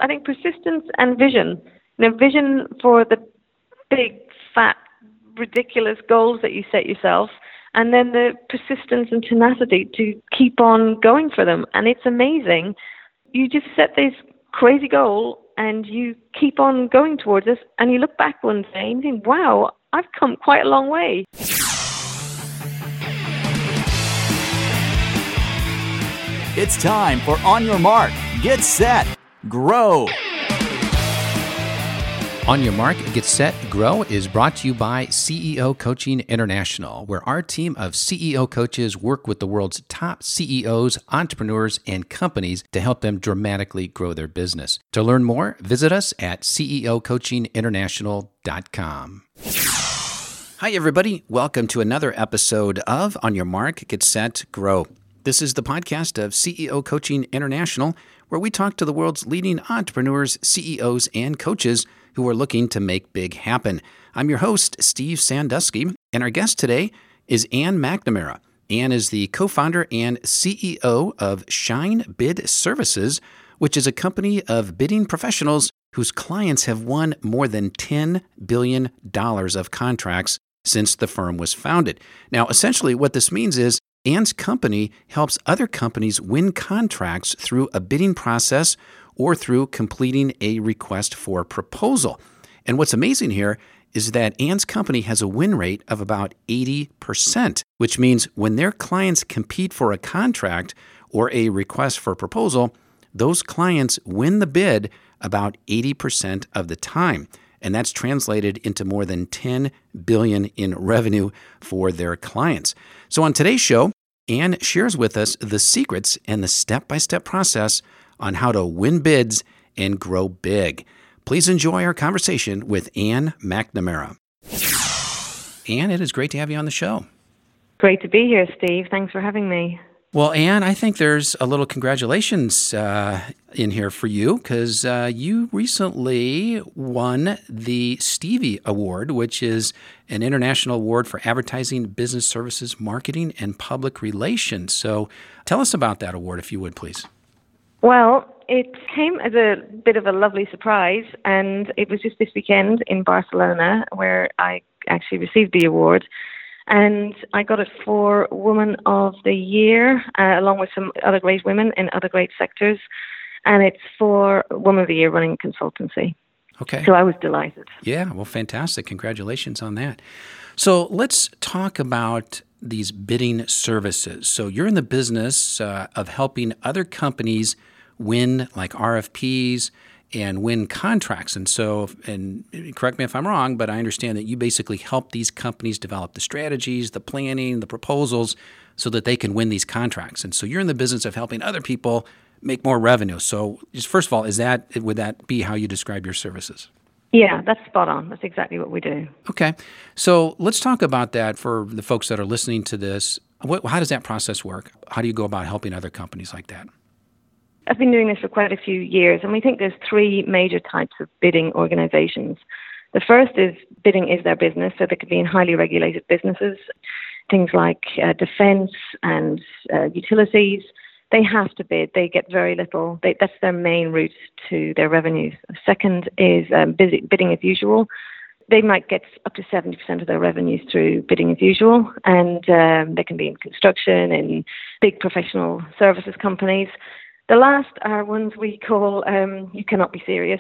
I think persistence and vision. Vision for the big, fat, ridiculous goals that you set yourself, and then the persistence and tenacity to keep on going for them. And it's amazing. You just set this crazy goal and you keep on going towards it, and you look back one day and think, wow, I've come quite a long way. It's time for On Your Mark, Get Set, Grow. On Your Mark, Get Set, Grow is brought to you by CEO Coaching International, where our team of CEO coaches work with the world's top CEOs, entrepreneurs, and companies to help them dramatically grow their business. To learn more, visit us at ceocoachinginternational.com. Hi, everybody. Welcome to another episode of On Your Mark, Get Set, Grow. This is the podcast of CEO Coaching International, where we talk to the world's leading entrepreneurs, CEOs, and coaches who are looking to make big happen. I'm your host, Steve Sandusky, and our guest today is Ann McNamara. Ann is the co-founder and CEO of Shine Bid Services, which is a company of bidding professionals whose clients have won more than $10 billion of contracts since the firm was founded. Now, essentially what this means is Ann's company helps other companies win contracts through a bidding process or through completing a request for proposal. And what's amazing here is that Ann's company has a win rate of about 80%, which means when their clients compete for a contract or a request for proposal, those clients win the bid about 80% of the time. And that's translated into more than $10 billion in revenue for their clients. So on today's show, Ann shares with us the secrets and the step-by-step process on how to win bids and grow big. Please enjoy our conversation with Ann McNamara. Ann, it is great to have you on the show. Great to be here, Steve. Thanks for having me. Well, Ann, I think there's a little congratulations in here for you because you recently won the Stevie Award, which is an international award for advertising, business services, marketing, and public relations. So tell us about that award, if you would, please. Well, it came as a bit of a lovely surprise, and it was just this weekend in Barcelona where I actually received the award. And I got it for Woman of the Year, along with some other great women in other great sectors. And it's for Woman of the Year running consultancy. Okay. So I was delighted. Yeah, well, fantastic. Congratulations on that. So let's talk about these bidding services. So you're in the business of helping other companies win like RFPs and win contracts. And so, and correct me if I'm wrong, but I understand that you basically help these companies develop the strategies, the planning, the proposals, so that they can win these contracts. And so you're in the business of helping other people make more revenue. So just first of all, would that be how you describe your services? Yeah, that's spot on. That's exactly what we do. Okay. So let's talk about that for the folks that are listening to this. How does that process work? How do you go about helping other companies like that? I've been doing this for quite a few years, and we think there's three major types of bidding organizations. The first is bidding is their business, so they could be in highly regulated businesses, things like defense and utilities. They have to bid. They get very little. That's their main route to their revenues. The second is bidding as usual. They might get up to 70% of their revenues through bidding as usual, and they can be in construction, in big professional services companies. The last are ones we call you cannot be serious.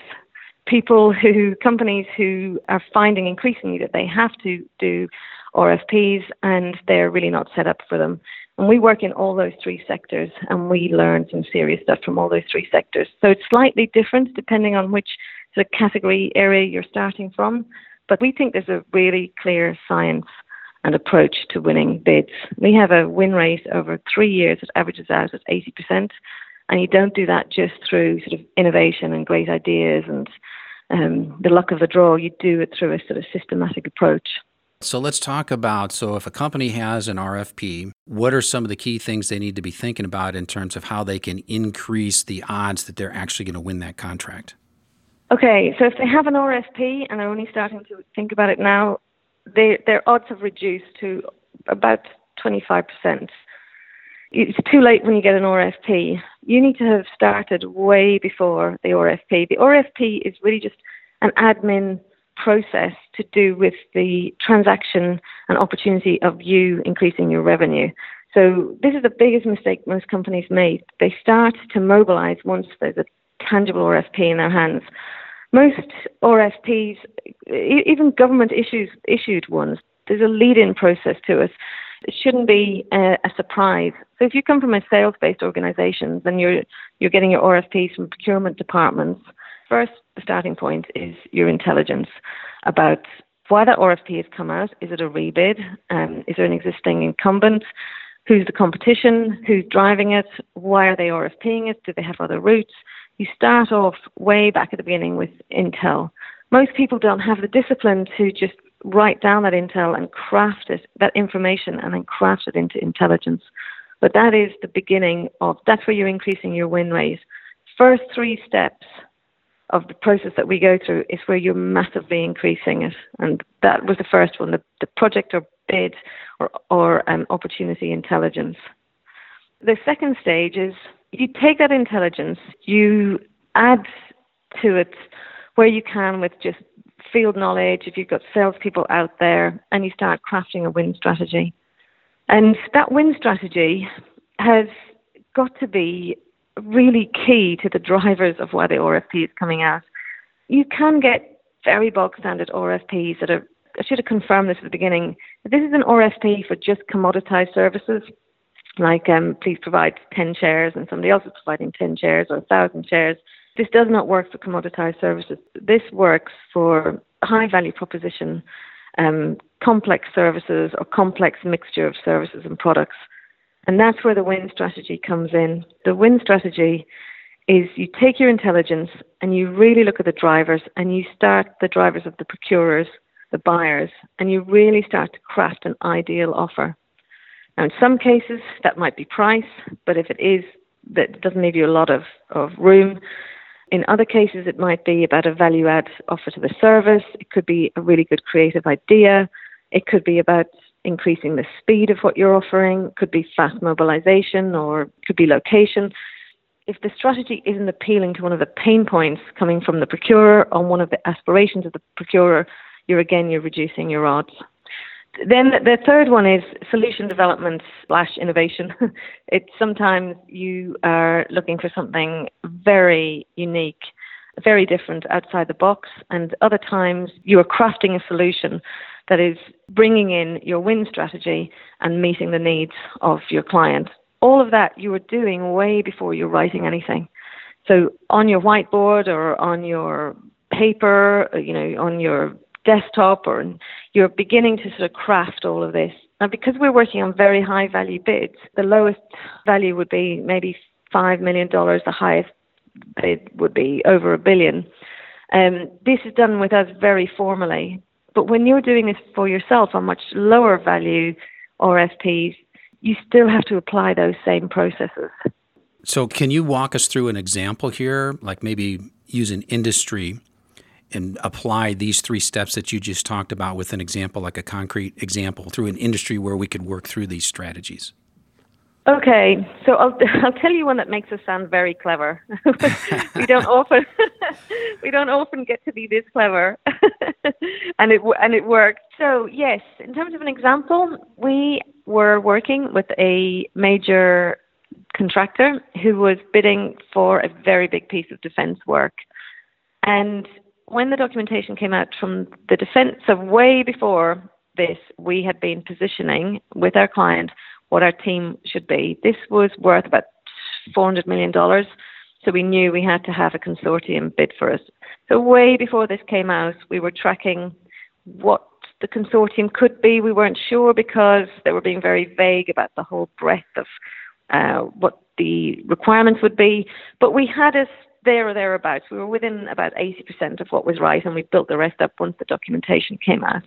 Companies who are finding increasingly that they have to do RFPs and they're really not set up for them. And we work in all those three sectors, and we learn some serious stuff from all those three sectors. So it's slightly different depending on which sort of category area you're starting from. But we think there's a really clear science and approach to winning bids. We have a win rate over 3 years that averages out at 80%. And you don't do that just through sort of innovation and great ideas and the luck of the draw. You do it through a sort of systematic approach. So let's talk about, so if a company has an RFP, what are some of the key things they need to be thinking about in terms of how they can increase the odds that they're actually going to win that contract? Okay, so if they have an RFP and they're only starting to think about it now, their odds have reduced to about 25%. it's too late when you get an RFP. You need to have started way before the RFP. The RFP is really just an admin process to do with the transaction and opportunity of you increasing your revenue. So this is the biggest mistake most companies make. They start to mobilize once there's a tangible RFP in their hands. Most RFPs, even government issued ones, there's a lead-in process to it. It shouldn't be a surprise. So if you come from a sales-based organization, then you're getting your RFPs from procurement departments. First, the starting point is your intelligence about why that RFP has come out. Is it a rebid? Is there an existing incumbent? Who's the competition? Who's driving it? Why are they RFPing it? Do they have other routes? You start off way back at the beginning with intel. Most people don't have the discipline to just write down that intel and craft it, that information, and then craft it into intelligence. But that is the beginning that's where you're increasing your win rate. First 3 steps of the process that we go through is where you're massively increasing it. And that was the first one, the project or bid or opportunity intelligence. The second stage is you take that intelligence, you add to it where you can with just field knowledge, if you've got salespeople out there, and you start crafting a win strategy. And that win strategy has got to be really key to the drivers of why the RFP is coming out. You can get very bog standard RFPs that are, I should have confirmed this at the beginning, this is an RFP for just commoditized services, like please provide 10 shares and somebody else is providing 10 shares or 1,000 shares. This does not work for commoditized services. This works for high value proposition, complex services or complex mixture of services and products. And that's where the win strategy comes in. The win strategy is you take your intelligence and you really look at the drivers and you start the drivers of the procurers, the buyers, and you really start to craft an ideal offer. Now, in some cases, that might be price, but if it is, that doesn't leave you a lot of room. In other cases, it might be about a value-add offer to the service. It could be a really good creative idea. It could be about increasing the speed of what you're offering. It could be fast mobilization, or it could be location. If the strategy isn't appealing to one of the pain points coming from the procurer or one of the aspirations of the procurer, you're reducing your odds. Then the third one is solution development / innovation. It's sometimes you are looking for something very unique, very different outside the box, and other times you are crafting a solution that is bringing in your win strategy and meeting the needs of your client. All of that you are doing way before you're writing anything. So on your whiteboard or on your paper, on your desktop, or you're beginning to sort of craft all of this. Now, because we're working on very high value bids, the lowest value would be maybe $5 million. The highest bid would be over $1 billion. This is done with us very formally. But when you're doing this for yourself on much lower value RFPs, you still have to apply those same processes. So can you walk us through an example here, like maybe use an industry and apply these 3 steps that you just talked about with an example, like a concrete example through an industry where we could work through these strategies? Okay, so I'll tell you one that makes us sound very clever. we don't often get to be this clever, and it worked. So yes, in terms of an example, we were working with a major contractor who was bidding for a very big piece of defence work, and when the documentation came out from the defence, so way before this, we had been positioning with our client what our team should be. This was worth about $400 million, so we knew we had to have a consortium bid for us. So way before this came out, we were tracking what the consortium could be. We weren't sure because they were being very vague about the whole breadth of what the requirements would be, but we had us there or thereabouts. We were within about 80% of what was right, and we built the rest up once the documentation came out.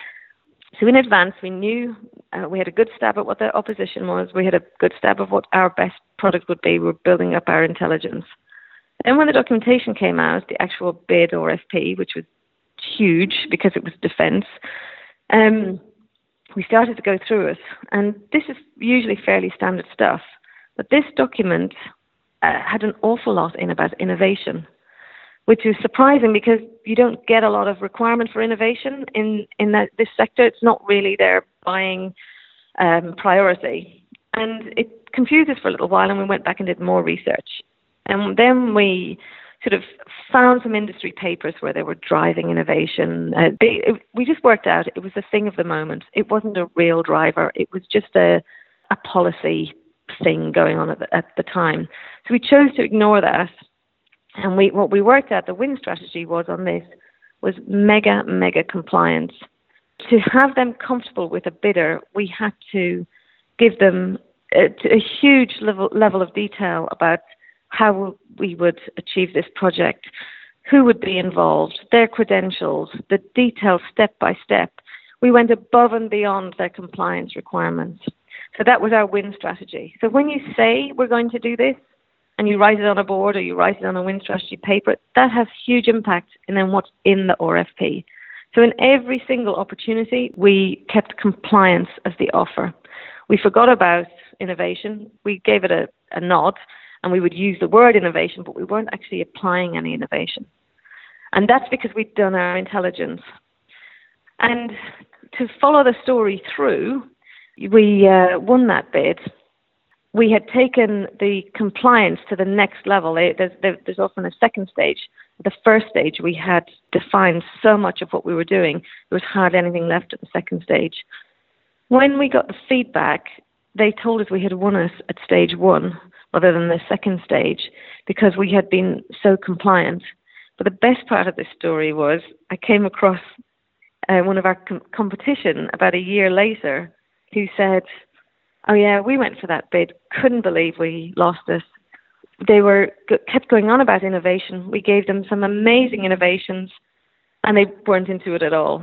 So in advance, we knew we had a good stab at what the opposition was. We had a good stab of what our best product would be. We were building up our intelligence. And when the documentation came out, the actual bid or RFP, which was huge because it was defence, we started to go through it. And this is usually fairly standard stuff. But this document had an awful lot in about innovation, which is surprising because you don't get a lot of requirement for innovation in this sector. It's not really their buying priority. And it confused us for a little while, and we went back and did more research. And then we sort of found some industry papers where they were driving innovation. We just worked out it was a thing of the moment. It wasn't a real driver. It was just a policy thing going on at the time. So we chose to ignore that. And what we worked out, the win strategy was on this, was mega compliance. To have them comfortable with a bidder, we had to give them a huge level of detail about how we would achieve this project, who would be involved, their credentials, the details step by step. We went above and beyond their compliance requirements. So that was our win strategy. So when you say we're going to do this, and you write it on a board or you write it on a win strategy paper, that has huge impact in then what's in the RFP. So in every single opportunity, we kept compliance as the offer. We forgot about innovation. We gave it a nod, and we would use the word innovation, but we weren't actually applying any innovation. And that's because we'd done our intelligence. And to follow the story through, we won that bid. We had taken the compliance to the next level. There's often a second stage. The first stage, we had defined so much of what we were doing, there was hardly anything left at the second stage. When we got the feedback, they told us we had won us at stage one rather than the second stage because we had been so compliant. But the best part of this story was I came across one of our competition about a year later who said, "Oh yeah, we went for that bid. Couldn't believe we lost this. They kept going on about innovation. We gave them some amazing innovations, and they weren't into it at all."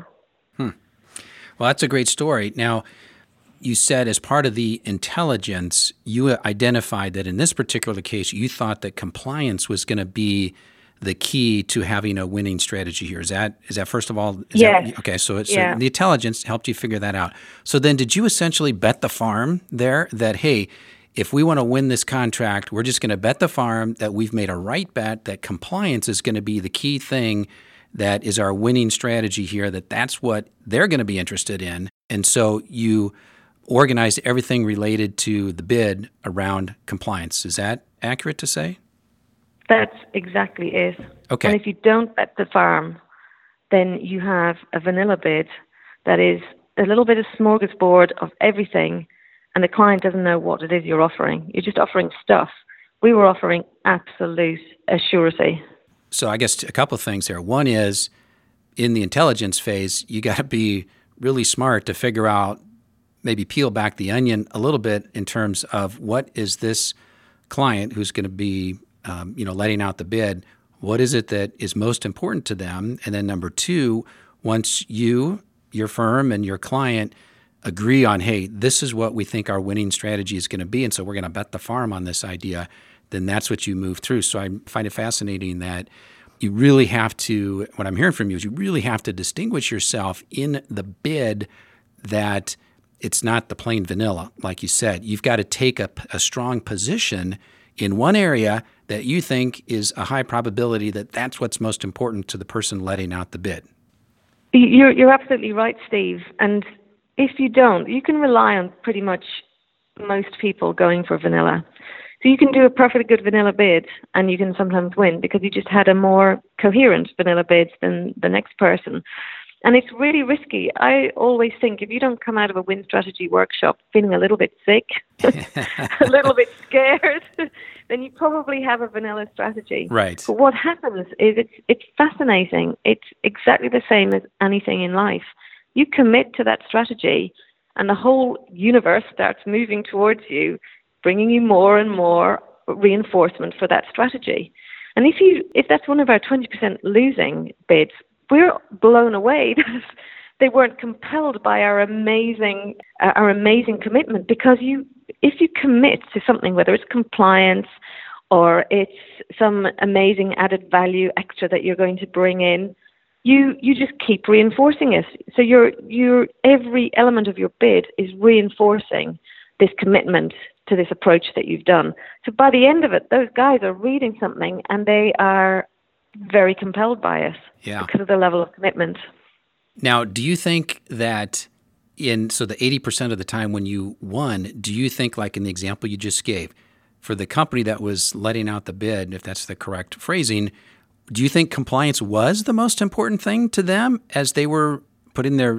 Well, that's a great story. Now, you said as part of the intelligence, you identified that in this particular case, you thought that compliance was going to be the key to having a winning strategy here. Is that first of all? Yes. Okay, so the intelligence helped you figure that out. So then did you essentially bet the farm there that, hey, if we want to win this contract, we're just going to bet the farm that we've made a right bet, that compliance is going to be the key thing that is our winning strategy here, that's what they're going to be interested in. And so you organized everything related to the bid around compliance. Is that accurate to say? That's exactly it. Okay. And if you don't bet the farm, then you have a vanilla bid that is a little bit of smorgasbord of everything, and the client doesn't know what it is you're offering. You're just offering stuff. We were offering absolute assurity. So I guess a couple of things there. One is, in the intelligence phase, you got to be really smart to figure out, maybe peel back the onion a little bit in terms of what is this client who's going to be letting out the bid, what is it that is most important to them? And then number two, once you, your firm, and your client agree on, hey, this is what we think our winning strategy is going to be, and so we're going to bet the farm on this idea, then that's what you move through. So I find it fascinating that you really have to, what I'm hearing from you is you really have to distinguish yourself in the bid, that it's not the plain vanilla, like you said. You've got to take a strong position in one area that you think is a high probability that that's what's most important to the person letting out the bid. You're absolutely right, Steve. And if you don't, you can rely on pretty much most people going for vanilla. So you can do a perfectly good vanilla bid and you can sometimes win because you just had a more coherent vanilla bid than the next person. And it's really risky. I always think if you don't come out of a win strategy workshop feeling a little bit sick, a little bit scared, then you probably have a vanilla strategy. Right. But what happens is it's fascinating. It's exactly the same as anything in life. You commit to that strategy and the whole universe starts moving towards you, bringing you more and more reinforcement for that strategy. And if that's one of our 20% losing bids, we're blown away that they weren't compelled by our amazing commitment, because if you commit to something, whether it's compliance or it's some amazing added value extra that you're going to bring in, you just keep reinforcing it. So your every element of your bid is reinforcing this commitment to this approach that you've done. So by the end of it, those guys are reading something and they are very compelled by it because of the level of commitment. Now, do you think that so the 80% of the time when you won, do you think, like in the example you just gave, for the company that was letting out the bid, if that's the correct phrasing, do you think compliance was the most important thing to them as they were putting their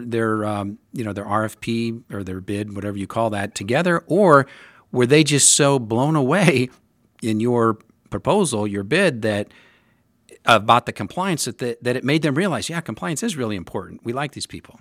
RFP or their bid, whatever you call that, together? Or were they just so blown away in your proposal, your bid, that about the compliance that it made them realize, compliance is really important. We like these people.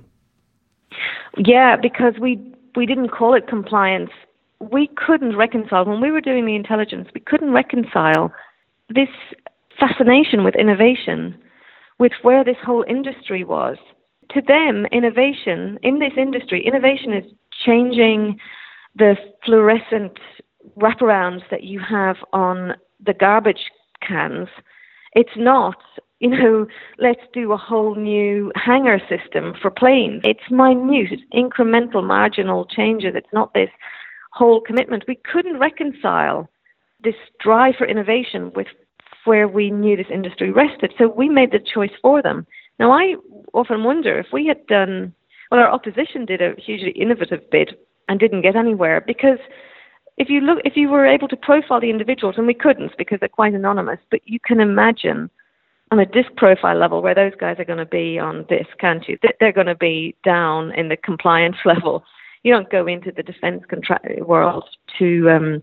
Yeah, because we didn't call it compliance. We couldn't reconcile, when we were doing the intelligence, we couldn't reconcile this fascination with innovation with where this whole industry was. To them, innovation in this industry, innovation is changing the fluorescent wraparounds that you have on the garbage cans. It's not, let's do a whole new hangar system for planes. It's minute, it's incremental, marginal changes. It's not this whole commitment. We couldn't reconcile this drive for innovation with where we knew this industry rested. So we made the choice for them. Now, I often wonder if we had done, our opposition did a hugely innovative bid and didn't get anywhere, because if you were able to profile the individuals, and we couldn't because they're quite anonymous, but you can imagine on a disc profile level where those guys are going to be on disc, can't you? They're going to be down in the compliance level. You don't go into the defense world to,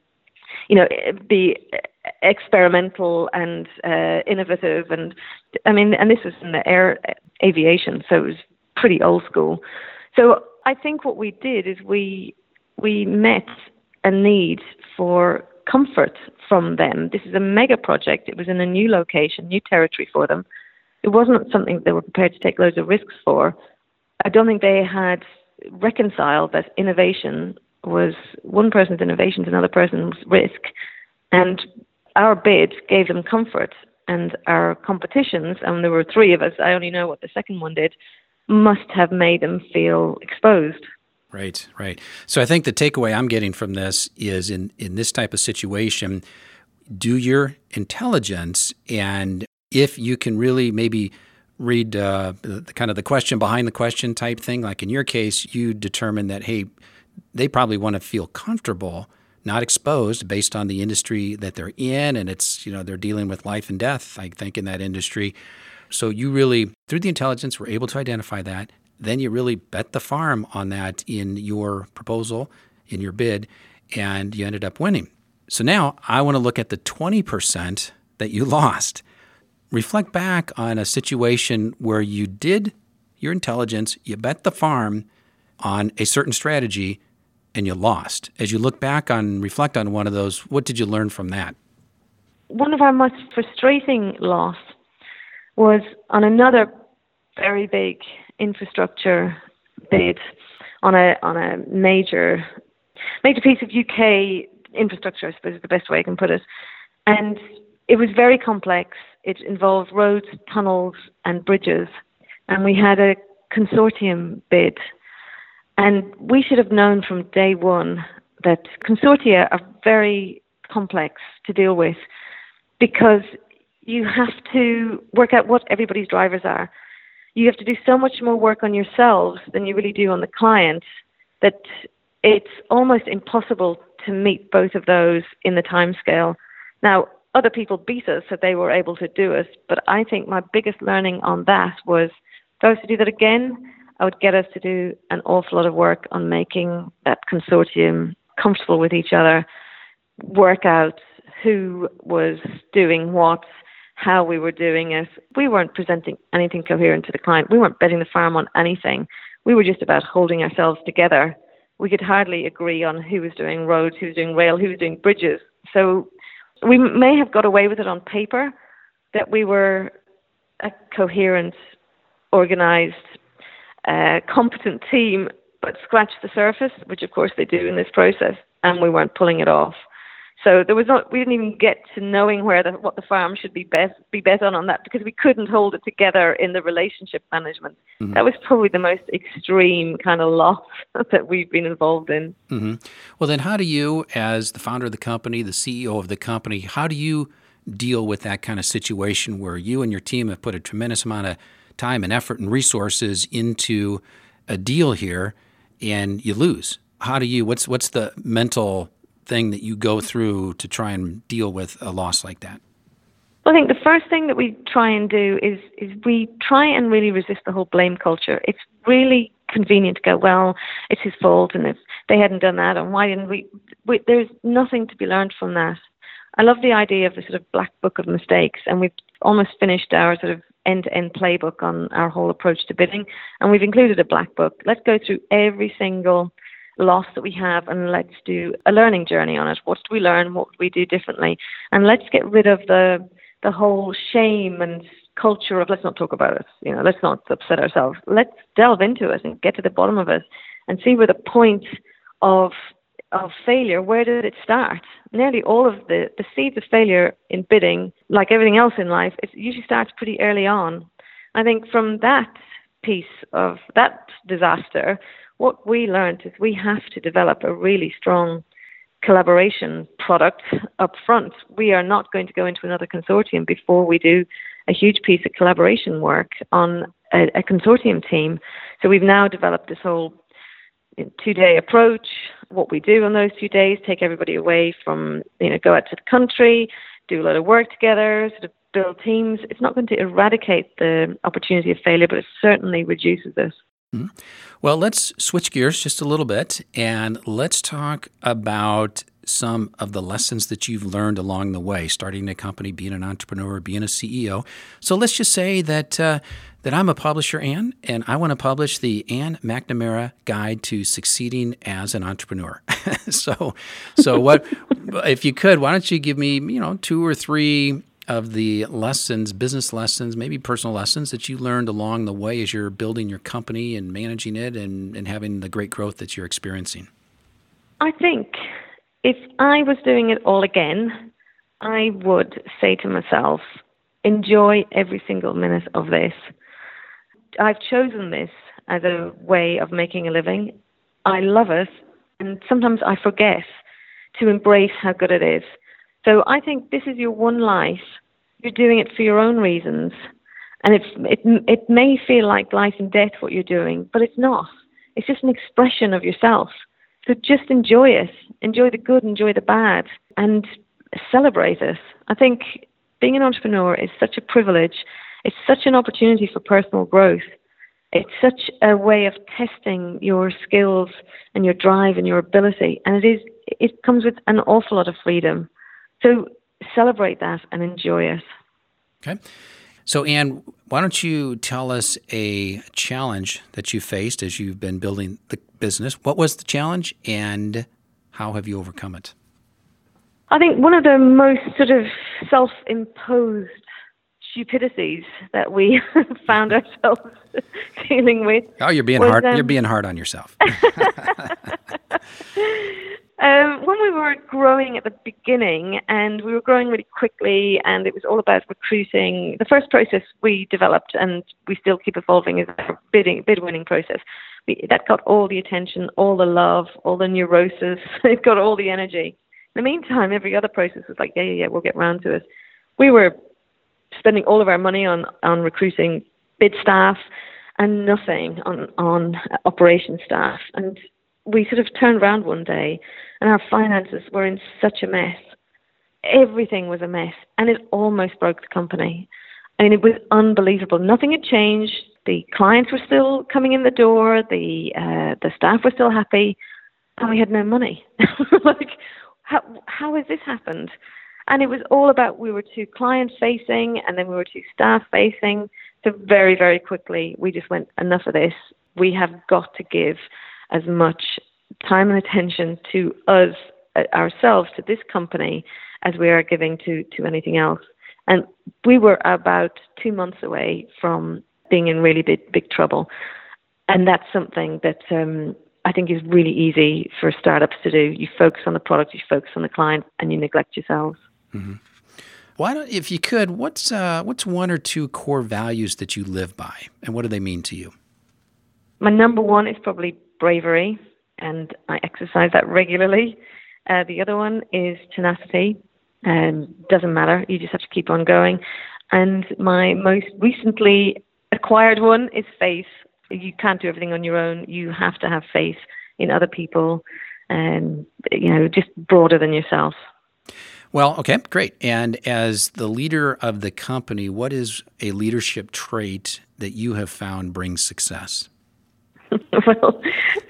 be experimental and innovative, and this was in the aviation, so it was pretty old school. So I think what we did is we met a need for comfort from them. This is a mega project. It was in a new location, new territory for them. It wasn't something they were prepared to take loads of risks for. I don't think they had reconciled that innovation was one person's innovation to another person's risk. And our bid gave them comfort, and our competitions, and there were three of us, I only know what the second one did, must have made them feel exposed. Right. So I think the takeaway I'm getting from this is in this type of situation, do your intelligence, and if you can really maybe read the kind of the question behind the question type thing, like in your case, you determine that, hey, they probably want to feel comfortable, not exposed based on the industry that they're in, and it's, they're dealing with life and death, I think, in that industry. So you really, through the intelligence, were able to identify that. Then you really bet the farm on that in your proposal, in your bid, and you ended up winning. So now I want to look at the 20% that you lost. Reflect back on a situation where you did your intelligence, you bet the farm on a certain strategy, and you lost. As you look back on, reflect on one of those, what did you learn from that? One of our most frustrating loss was on another very big infrastructure bid on a major piece of UK infrastructure, I suppose is the best way I can put it. And it was very complex. It involved roads, tunnels, and bridges. And we had a consortium bid. And we should have known from day one that consortia are very complex to deal with, because you have to work out what everybody's drivers are. You have to do so much more work on yourselves than you really do on the client, that it's almost impossible to meet both of those in the timescale. Now, other people beat us, so they were able to do it. But I think my biggest learning on that was, if I was to do that again, I would get us to do an awful lot of work on making that consortium comfortable with each other, work out who was doing what, how we were doing it. We weren't presenting anything coherent to the client. We weren't betting the farm on anything. We were just about holding ourselves together. We could hardly agree on who was doing roads, who was doing rail, who was doing bridges. So we may have got away with it on paper, that we were a coherent, organized, competent team, but scratched the surface, which of course they do in this process, and we weren't pulling it off. So we didn't even get to knowing what the farm should be bet on that, because we couldn't hold it together in the relationship management. Mm-hmm. That was probably the most extreme kind of loss that we've been involved in. Mm-hmm. Well, then how do you, as the founder of the company, the CEO of the company, how do you deal with that kind of situation where you and your team have put a tremendous amount of time and effort and resources into a deal here and you lose? How do you, what's the mental thing that you go through to try and deal with a loss like that? Well, I think the first thing that we try and do is we try and really resist the whole blame culture. It's really convenient to go, well, it's his fault, and if they hadn't done that, and why didn't we there's nothing to be learned from that. I love the idea of the sort of black book of mistakes, and we've almost finished our sort of end-to-end playbook on our whole approach to bidding, and we've included a black book. Let's go through every single loss that we have, and let's do a learning journey on it. What did we learn? What would we do differently? And let's get rid of the whole shame and culture of let's not talk about it. Let's not upset ourselves. Let's delve into it and get to the bottom of it and see where the point of failure, where did it start? Nearly all of the seeds of failure in bidding, like everything else in life, it usually starts pretty early on. I think from that piece of that disaster, what we learned is we have to develop a really strong collaboration product up front. We are not going to go into another consortium before we do a huge piece of collaboration work on a consortium team. So we've now developed this whole 2-day approach. What we do on those 2 days, take everybody away from, go out to the country, do a lot of work together, sort of build teams. It's not going to eradicate the opportunity of failure, but it certainly reduces it. Mm-hmm. Well, let's switch gears just a little bit, and let's talk about some of the lessons that you've learned along the way, starting a company, being an entrepreneur, being a CEO. So let's just say that I'm a publisher, Anne, and I want to publish the Anne McNamara Guide to Succeeding as an Entrepreneur. So what, if you could, why don't you give me, 2 or 3 of the lessons, business lessons, maybe personal lessons that you learned along the way as you're building your company and managing it and having the great growth that you're experiencing? I think if I was doing it all again, I would say to myself, enjoy every single minute of this. I've chosen this as a way of making a living. I love it, and sometimes I forget to embrace how good it is. So I think this is your one life. You're doing it for your own reasons. And it may feel like life and death what you're doing, but it's not. It's just an expression of yourself. So just enjoy it. Enjoy the good, enjoy the bad, and celebrate it. I think being an entrepreneur is such a privilege. It's such an opportunity for personal growth. It's such a way of testing your skills and your drive and your ability. And it comes with an awful lot of freedom. So celebrate that and enjoy it. Okay. So, Anne, why don't you tell us a challenge that you faced as you've been building the business? What was the challenge and how have you overcome it? I think one of the most sort of self-imposed stupidities that we found ourselves dealing with. Oh, you're being hard. You're being hard on yourself. When we were growing at the beginning, and we were growing really quickly, and it was all about recruiting. The first process we developed, and we still keep evolving, is our bid-winning process. That got all the attention, all the love, all the neurosis. It got all the energy. In the meantime, every other process was like, yeah, we'll get round to it. We were spending all of our money on recruiting bid staff and nothing on operations staff. And we sort of turned around one day and our finances were in such a mess. Everything was a mess, and it almost broke the company. I mean, it was unbelievable. Nothing had changed. The clients were still coming in the door. The staff were still happy, and we had no money. Like, how has this happened? And it was all about, we were too client-facing, and then we were too staff-facing. So very, very quickly, we just went, enough of this. We have got to give as much time and attention to us, ourselves, to this company, as we are giving to anything else. And we were about 2 months away from being in really big trouble. And that's something that I think is really easy for startups to do. You focus on the product, you focus on the client, and you neglect yourselves. Mm-hmm. Why don't, if you could, what's one or two core values that you live by, and what do they mean to you? My number one is probably bravery, and I exercise that regularly. The other one is tenacity, and doesn't matter. You just have to keep on going. And my most recently acquired one is faith. You can't do everything on your own. You have to have faith in other people, and just broader than yourself. Well, okay, great. And as the leader of the company, what is a leadership trait that you have found brings success? Well,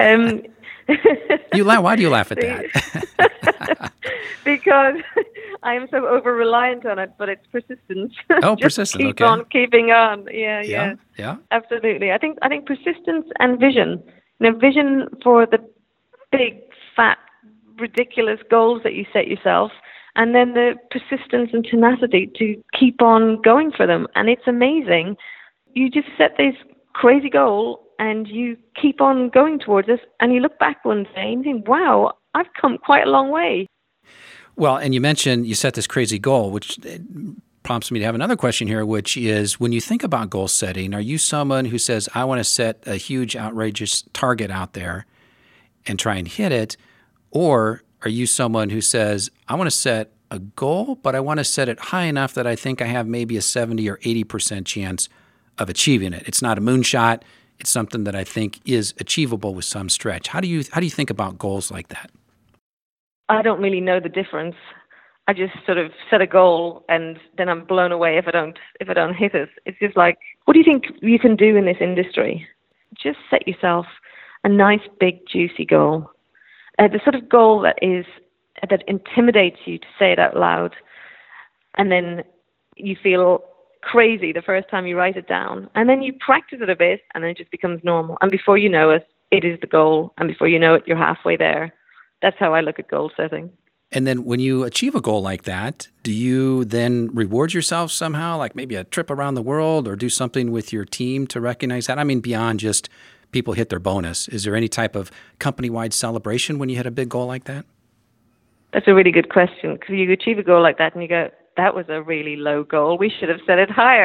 you laugh. Why do you laugh at that? Because I am so over-reliant on it, but it's persistence. Oh, Just persistence. keep Okay. on keeping on. Yeah. Absolutely. I think persistence and vision. Vision for the big, fat, ridiculous goals that you set yourself, and then the persistence and tenacity to keep on going for them. And it's amazing. You just set this crazy goal and you keep on going towards it, and you look back one day and think, wow, I've come quite a long way. Well, and you mentioned you set this crazy goal, which prompts me to have another question here, which is, when you think about goal setting, are you someone who says, I want to set a huge, outrageous target out there and try and hit it? Or are you someone who says, I want to set a goal, but I want to set it high enough that I think I have maybe a 70 or 80% chance of achieving it? It's not a moonshot. It's something that I think is achievable with some stretch. How do you think about goals like that? I don't really know the difference. I just sort of set a goal, and then I'm blown away if I don't hit it. It's just like, what do you think you can do in this industry? Just set yourself a nice, big, juicy goal. The sort of goal that intimidates you to say it out loud, and then you feel crazy the first time you write it down, and then you practice it a bit, and then it just becomes normal. And before you know it, it is the goal, and before you know it, you're halfway there. That's how I look at goal setting. And then when you achieve a goal like that, do you then reward yourself somehow, like maybe a trip around the world, or do something with your team to recognize that? I mean, beyond just people hit their bonus, is there any type of company-wide celebration when you hit a big goal like that? That's a really good question, because you achieve a goal like that and you go, that was a really low goal. We should have set it higher.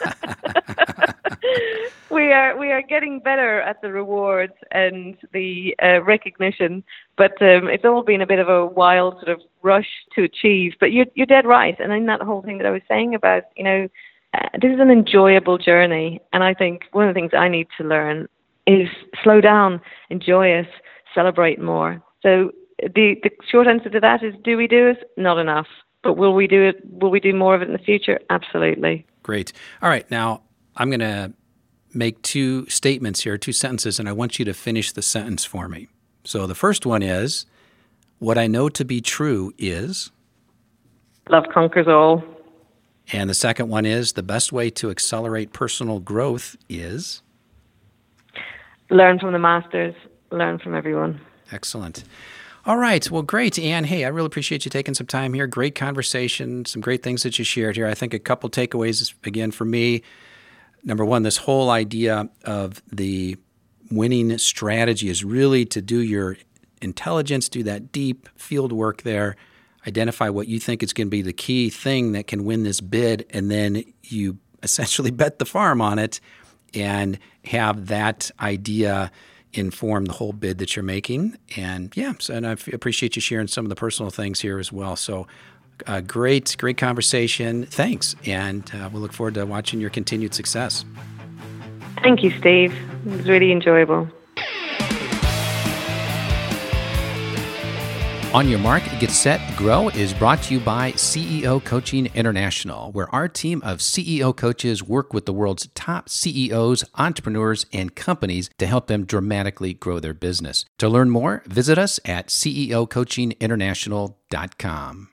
We are getting better at the rewards and the recognition, but it's all been a bit of a wild sort of rush to achieve. But you're dead right, and in that whole thing that I was saying about, this is an enjoyable journey, and I think one of the things I need to learn is slow down, enjoy it, celebrate more. So the short answer to that is, do we do it? Not enough. But will we do it? Will we do more of it in the future? Absolutely. Great. All right. Now, I'm going to make two statements here, two sentences, and I want you to finish the sentence for me. So the first one is, what I know to be true is? Love conquers all. And the second one is, the best way to accelerate personal growth is? Learn from the masters. Learn from everyone. Excellent. All right. Well, great, Anne. Hey, I really appreciate you taking some time here. Great conversation, some great things that you shared here. I think a couple takeaways, again, for me. Number one, this whole idea of the winning strategy is really to do your intelligence, do that deep field work there, identify what you think is going to be the key thing that can win this bid, and then you essentially bet the farm on it and have that idea inform the whole bid that you're making. And and I appreciate you sharing some of the personal things here as well. So great conversation. Thanks. And we'll look forward to watching your continued success. Thank you, Steve. It was really enjoyable. On Your Mark, Get Set, Grow is brought to you by CEO Coaching International, where our team of CEO coaches work with the world's top CEOs, entrepreneurs, and companies to help them dramatically grow their business. To learn more, visit us at ceocoachinginternational.com.